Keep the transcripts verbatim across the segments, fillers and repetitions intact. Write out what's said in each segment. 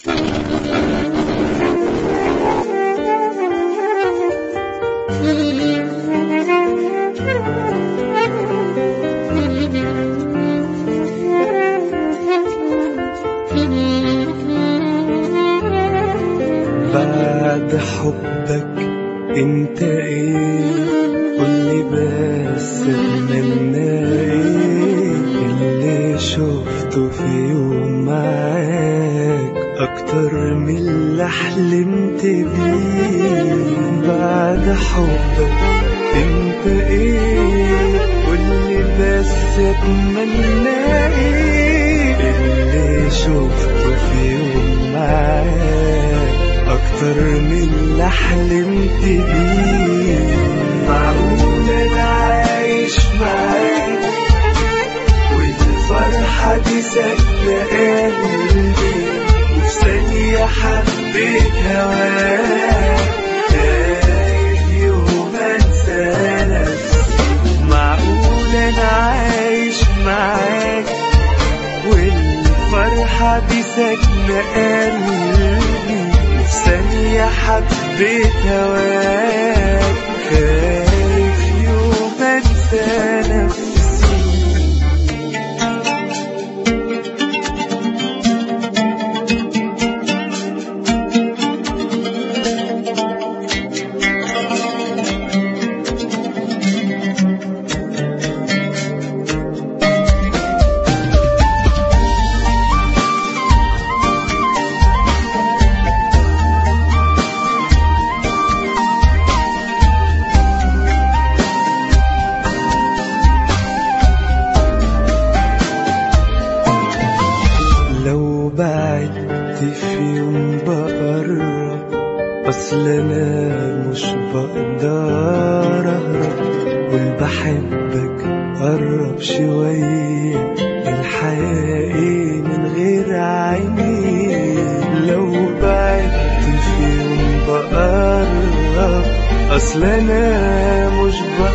بعد حبك انت ايه؟ قولي بس اتمنى ايه اللي شفته في يوم معاك اكتر من اللي حلمت بيه. بعد حبك انت ايه؟ قولي بس اتمنى ايه اللي شفته في يوم معاك اكتر من اللي حلمت بيه. معقول انا عايش معاك والفرحة دي ساكنة قلبي وفي ثانية حبيت هواك خايف يوم انسى نفسي. معقول انا عايش معاك والفرحة دي ساكنة قلبي ثانية حبيت هواك خايف يوم انسى نفسي. لو بعدت في يوم بقرب اصل انا مش بقدر اهرب والبحبك قرب شوية الحياة ايه من غير عيني. لو بعدت في يوم بقرب اصل انا مش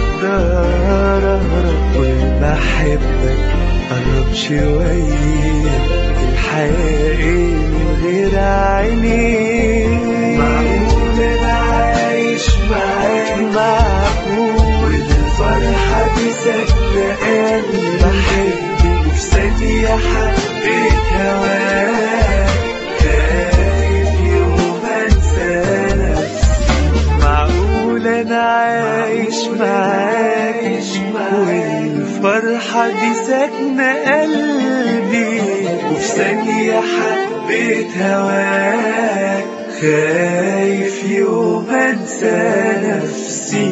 بقدر اهرب والبحبك قرب شوية الحياة ايه من غير عيني. معقول انا عايش معاك معقول الفرحة دي ساكنة قلبي بحبك وفي ثانية حبيت هواك خايف يوم انسى نفسي. معقول انا عايش معاك والفرحة دي ساكنة قلبي وفي ثانية حبيت هواك خايف يوم انسى نفسي.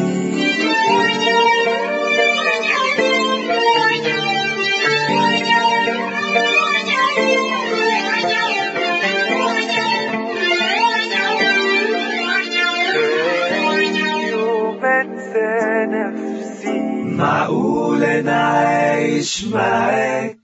معقول انا عايش معاك